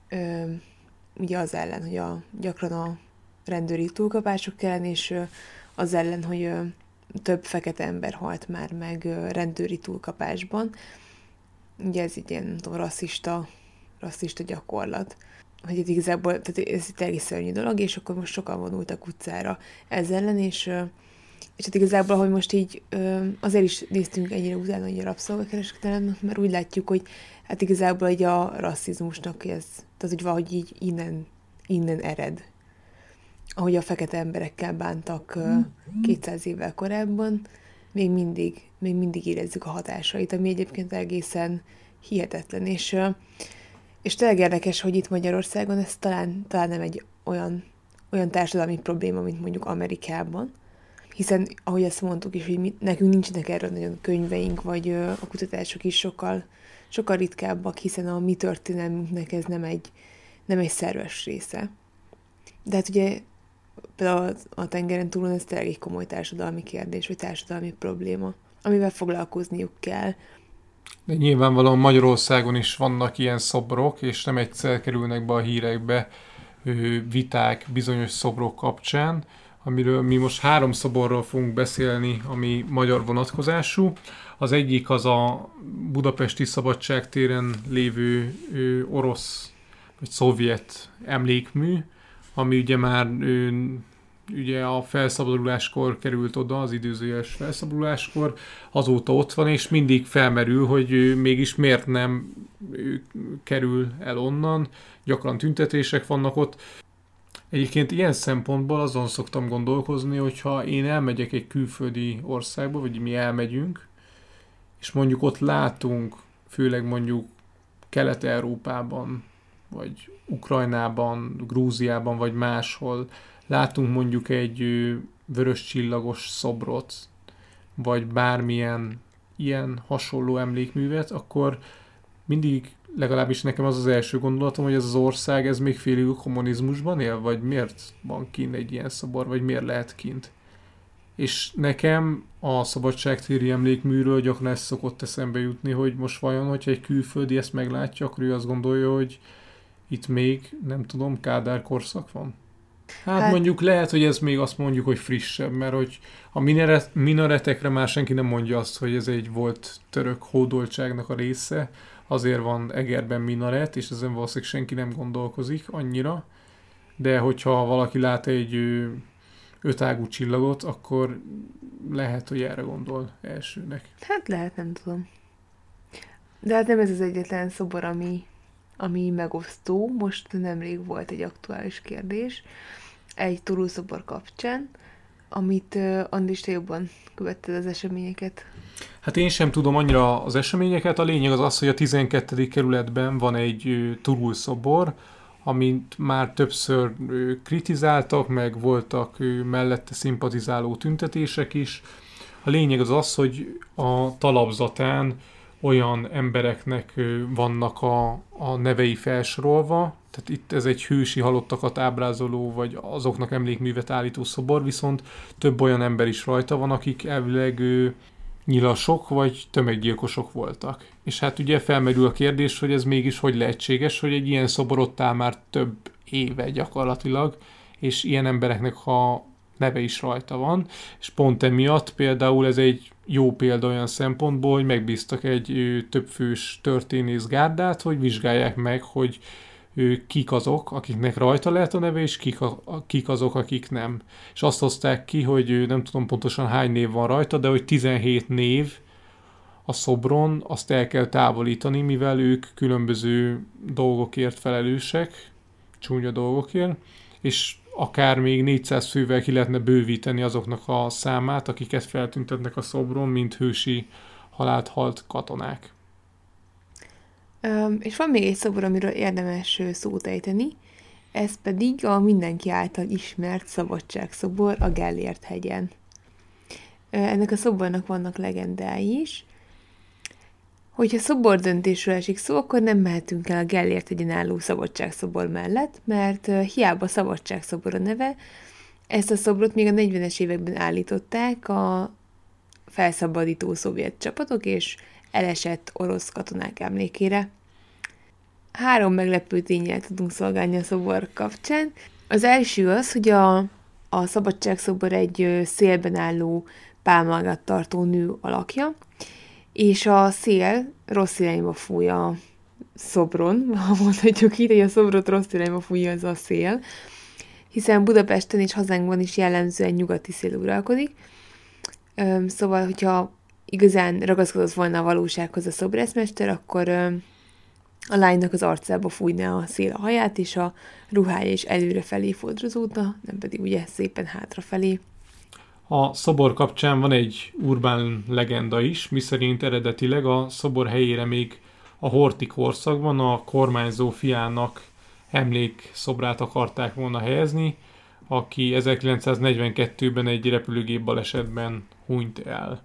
ugye az ellen, hogy gyakran a rendőri túlkapások ellen, és az ellen, hogy több fekete ember halt már meg rendőri túlkapásban. Ugye ez így ilyen, nem tudom, rasszista gyakorlat. Hogy itt igazából, tehát ez itt egész szörnyű dolog, és akkor most sokan vonultak utcára ez ellen, és hát igazából, hogy most így azért is néztünk ennyire utána a rabszolgakereskedelemnek, mert úgy látjuk, hogy hát igazából egy a rasszizmusnak ez, tehát hogy valahogy így innen ered. Ahogy a fekete emberekkel bántak 200 évvel korábban, még mindig érezzük a hatásait, ami egyébként egészen hihetetlen, és tényleg érdekes, hogy itt Magyarországon ez talán nem egy olyan társadalmi probléma, mint mondjuk Amerikában, hiszen, ahogy azt mondtuk is, hogy nekünk nincsenek erről nagyon könyveink, vagy a kutatások is sokkal ritkábbak, hiszen a mi történelmünknek ez nem egy szerves része. De hát ugye például a tengeren túlon ez tényleg egy komoly társadalmi kérdés, vagy társadalmi probléma, amivel foglalkozniuk kell. De nyilvánvalóan Magyarországon is vannak ilyen szobrok, és nem egyszer kerülnek be a hírekbe viták bizonyos szobrok kapcsán, amiről mi most 3 szoborról fogunk beszélni, ami magyar vonatkozású. Az egyik az a budapesti Szabadságtéren lévő orosz vagy szovjet emlékmű, ami ugye már ugye a felszabaduláskor került oda, az időzőjeles felszabaduláskor, azóta ott van, és mindig felmerül, hogy mégis miért nem kerül el onnan, gyakran tüntetések vannak ott. Egyébként ilyen szempontból azon szoktam gondolkozni, hogyha én elmegyek egy külföldi országba, vagy mi elmegyünk, és mondjuk ott látunk, főleg mondjuk Kelet-Európában, vagy Ukrajnában, Grúziában, vagy máshol látunk mondjuk egy vörös csillagos szobrot, vagy bármilyen ilyen hasonló emlékművet, akkor mindig, legalábbis nekem az első gondolatom, hogy ez az ország, ez még félig a kommunizmusban él, vagy miért van kint egy ilyen szobor, vagy miért lehet kint. És nekem a szabadságtéri emlékműről gyakran ez szokott eszembe jutni, hogy most vajon, hogyha egy külföldi ezt meglátja, akkor ő azt gondolja, hogy itt még, nem tudom, Kádár korszak van. Hát mondjuk lehet, hogy ez még azt mondjuk, hogy frissebb, mert hogy a minaretekre már senki nem mondja azt, hogy ez egy volt török hódoltságnak a része, azért van Egerben minaret, és ezen valószínűleg senki nem gondolkozik annyira, de hogyha valaki lát egy 5 ágú csillagot, akkor lehet, hogy erre gondol elsőnek. Hát lehet, nem tudom. De hát nem ez az egyetlen szobor, ami megosztó. Most nemrég volt egy aktuális kérdés egy Turul szobor kapcsán, amit Andris, te jobban követted az eseményeket? Hát én sem tudom annyira az eseményeket, a lényeg az az, hogy a 12. kerületben van egy Turul szobor, amit már többször kritizáltak, meg voltak mellette szimpatizáló tüntetések is. A lényeg az az, hogy a talapzatán olyan embereknek vannak a nevei felsorolva, tehát itt ez egy hősi halottakat ábrázoló, vagy azoknak emlékművet állító szobor, viszont több olyan ember is rajta van, akik elvileg nyilasok, vagy tömeggyilkosok voltak. És hát ugye felmerül a kérdés, hogy ez mégis hogy lehetséges, hogy egy ilyen szobor ott áll már több éve gyakorlatilag, és ilyen embereknek a neve is rajta van, és pont emiatt például ez egy jó példa olyan szempontból, hogy megbíztak egy többfős történész gárdát, hogy vizsgálják meg, hogy kik azok, akiknek rajta lehet a neve, és kik azok, akik nem. És azt hozták ki, hogy nem tudom pontosan hány név van rajta, de hogy 17 név a szobron, azt el kell távolítani, mivel ők különböző dolgokért felelősek, csúnya dolgokért, és akár még 400 fővel ki lehetne bővíteni azoknak a számát, akiket feltüntetnek a szobron, mint hősi halált halt katonák. És van még egy szobor, amiről érdemes szót ejteni, ez pedig a mindenki által ismert szabadságszobor a Gellért hegyen. Ennek a szobornak vannak legendái is. Hogyha szobordöntésről esik szó, akkor nem mehetünk el a Gellért hegyen álló szabadságszobor mellett, mert hiába szabadságszobor a neve, ezt a szobrot még a 40-es években állították a felszabadító szovjet csapatok és elesett orosz katonák emlékére. 3 meglepő ténnyel tudunk szolgálni a szobor kapcsán. Az első az, hogy a szabadságszobor egy szélben álló pálmágat tartó nő alakja, és a szél rossz irányba fúj a szobron, ha mondhatjuk így, hogy a szobrot rossz irányba fújja az a szél, hiszen Budapesten és hazánkban is jellemzően nyugati szél uralkodik. Szóval, hogyha igazán ragaszkodott volna a valósághoz a szobrászmester, akkor a lánynak az arcába fújná a szél a haját, és a ruhája is előrefelé fordrazódna, nem pedig ugye szépen hátrafelé. A szobor kapcsán van egy urbán legenda is, miszerint eredetileg a szobor helyére még a horthy korszakban a kormányzó fiának emlékszobrát akarták volna helyezni, aki 1942-ben egy repülőgép balesetben hunyt el.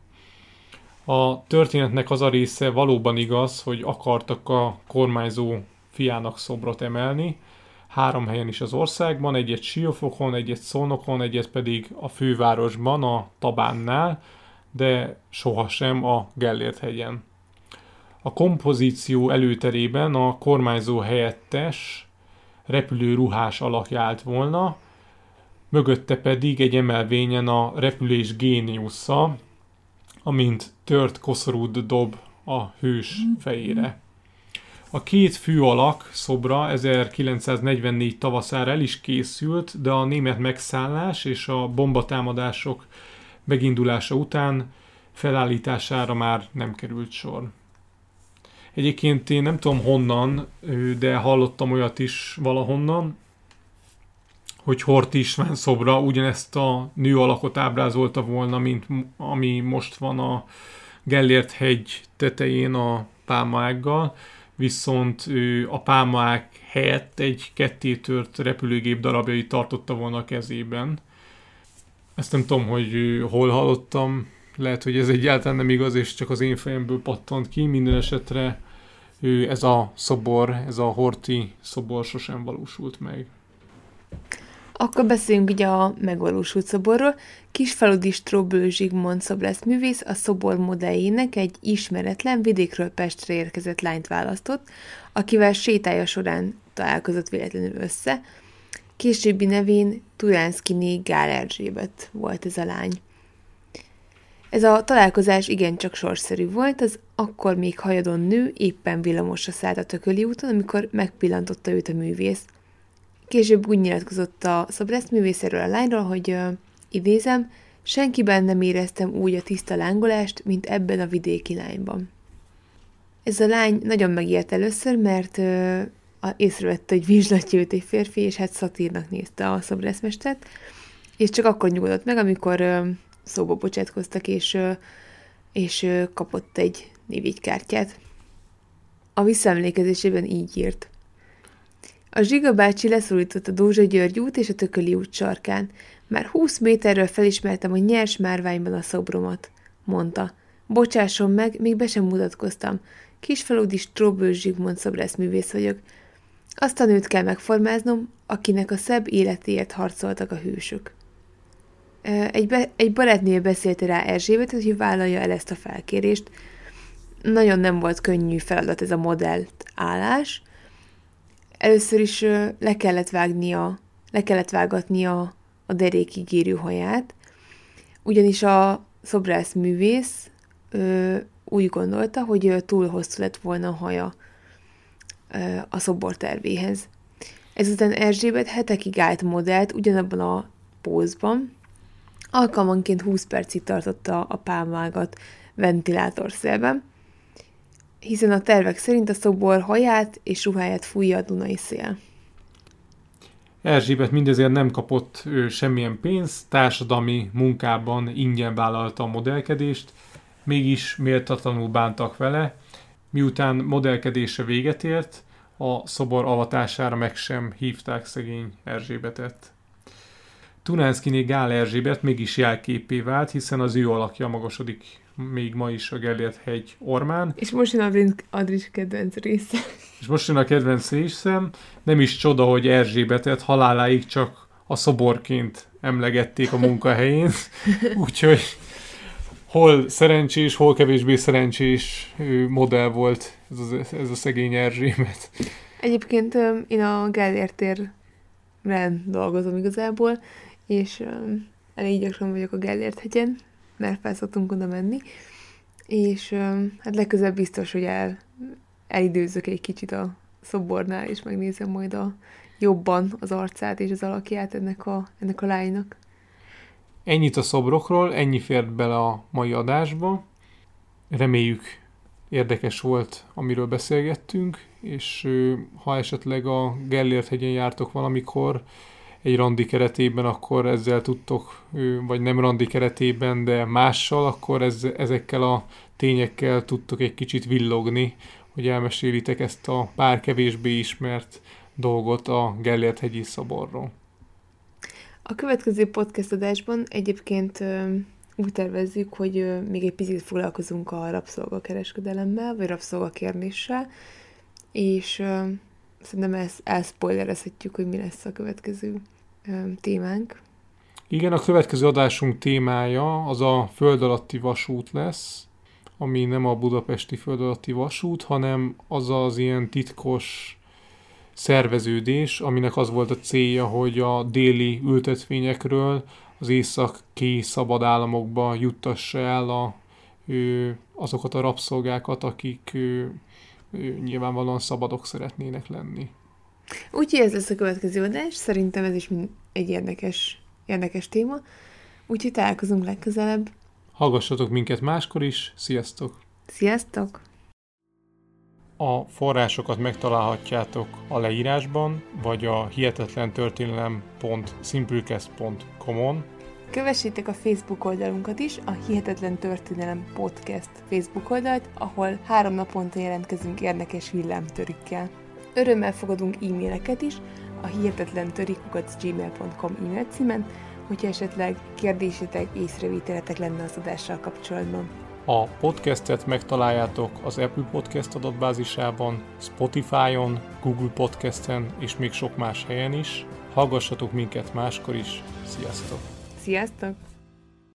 A történetnek az a része valóban igaz, hogy akartak a kormányzó fiának szobrot emelni, 3 helyen is az országban, egyet Siófokon, egyet Szolnokon, egyet pedig a fővárosban, a Tabánnál, de sohasem a Gellért hegyen. A kompozíció előterében a kormányzó helyettes repülőruhás alakja állt volna, mögötte pedig egy emelvényen a repülés géniusza, amint tört koszorút dob a hős fejére. A 2 fő alak szobra 1944 tavaszára el is készült, de a német megszállás és a bombatámadások megindulása után felállítására már nem került sor. Egyébként én nem tudom honnan, de hallottam olyat is valahonnan, hogy Horthy István szobra ugyanezt a nő alakot ábrázolta volna, mint ami most van a Gellért hegy tetején a pálmaággal, viszont a pálmaág helyett egy kettétört repülőgép darabjait tartotta volna a kezében. Ezt nem tudom, hogy hol hallottam, lehet, hogy ez egyáltalán nem igaz, és csak az én fejemből pattant ki. Minden esetre ez a szobor, ez a Horthy szobor sosem valósult meg. Akkor beszéljünk ugye a megvalósult szoborról. Kisfaludy Strobl Zsigmond szobrászművész a szobor modelljének egy ismeretlen vidékről Pestre érkezett lányt választott, akivel sétája során találkozott véletlenül össze. Későbbi nevén Turánszkiné Gál Erzsébet volt ez a lány. Ez a találkozás igencsak sorszerű volt, az akkor még hajadon nő éppen villamosra szállt a Tököli úton, amikor megpillantotta őt a művész. Később úgy nyilatkozott a szobrászművészről a lányról, hogy idézem, senkiben nem éreztem úgy a tiszta lángolást, mint ebben a vidéki lányban. Ez a lány nagyon megijedt először, mert észrevette, hogy vizslatja őt egy férfi, és hát szatírnak nézte a szobrászmestert. és csak akkor nyugodott meg, amikor szóba bocsátkoztak, és kapott egy névjegykártyát. A visszaemlékezésében így írt. A Zsiga bácsi leszólított a Dózsa György út és a Tököli út sarkán. Már 20 méterről felismertem a nyers márványban a szobromat, mondta. Bocsásson meg, még be sem mutatkoztam. Kisfaludi Stróbő Zsigmond szobrászművész vagyok. Azt a nőt kell megformáznom, akinek a szebb életéért harcoltak a hősök. Egy barátnője beszélte rá Erzsébetet, hogy vállalja el ezt a felkérést. Nagyon nem volt könnyű feladat ez a modellt állás. Először is le kellett vágatnia a derékig érő haját, ugyanis a szobrászművész úgy gondolta, hogy túl hosszú lett volna a haja a szobor tervéhez. Ezután Erzsébet hetekig állt modellt ugyanabban a pózban, alkalmanként 20 percig tartotta a pálmágat ventilátorszélben, hiszen a tervek szerint a szobor haját és ruháját fújja a Dunai szél. Erzsébet mindezért nem kapott semmilyen pénzt, társadalmi munkában ingyen vállalta a modellkedést, mégis méltatlanul bántak vele, miután modellkedése véget ért, a szobor avatására meg sem hívták szegény Erzsébetet. Tunánszkiné Gál Erzsébet mégis jelképé vált, hiszen az ő alakja magasodik még ma is a Gellért-hegy ormán. És most jön Adris kedvenc része. És most jön a kedvenc részem. Nem is csoda, hogy Erzsébetet haláláig csak a szoborként emlegették a munkahelyén. Úgyhogy hol szerencsés, hol kevésbé szerencsés modell volt ez a szegény Erzsébet. Egyébként én a Gellért térren dolgozom igazából, és elég gyakran vagyok a Gellért-hegyen, mert fel szoktunk oda menni, és hát legközelebb biztos, hogy elidőzök egy kicsit a szobornál, és megnézem majd jobban az arcát és az alakját ennek a lánynak. Ennyit a szobrokról, ennyi fért bele a mai adásba. Reméljük érdekes volt, amiről beszélgettünk, és ha esetleg a Gellért-hegyen jártok valamikor egy randi keretében, akkor ezzel tudtok, vagy nem randi keretében, de mással, akkor ezekkel a tényekkel tudtok egy kicsit villogni, hogy elmesélitek ezt a pár kevésbé ismert dolgot a Gellért-hegyi szoborról. A következő podcast adásban egyébként úgy tervezzük, hogy még egy picit foglalkozunk a rabszolgakereskedelemmel, vagy rabszolgakérnéssel, és szerintem ezt elspoilerezhetjük, hogy mi lesz a következő témánk. Igen, a következő adásunk témája az a föld alatti vasút lesz, ami nem a budapesti föld alatti vasút, hanem az az ilyen titkos szerveződés, aminek az volt a célja, hogy a déli ültetvényekről az északi szabad államokba juttassa el azokat a rabszolgákat, akik nyilvánvalóan szabadok szeretnének lenni. Úgyhogy ez lesz a következő adás, szerintem ez is egy érdekes téma, úgyhogy találkozunk legközelebb. Hallgassatok minket máskor is, sziasztok! Sziasztok! A forrásokat megtalálhatjátok a leírásban, vagy a hihetetlentörténelem.simplecast.com-on. Kövessétek a Facebook oldalunkat is, a Hihetetlen Történelem Podcast Facebook oldalt, ahol 3 naponta jelentkezünk érdekes villámtörikkel. Örömmel fogadunk e-maileket is a hihetetlentörik@gmail.com e-mail címen, hogyha esetleg kérdésetek, észrevételetek lenne az adással kapcsolatban. A podcastet megtaláljátok az Apple Podcast adatbázisában, Spotify-on, Google Podcasten és még sok más helyen is. Hallgassatok minket máskor is. Sziasztok! Sziasztok!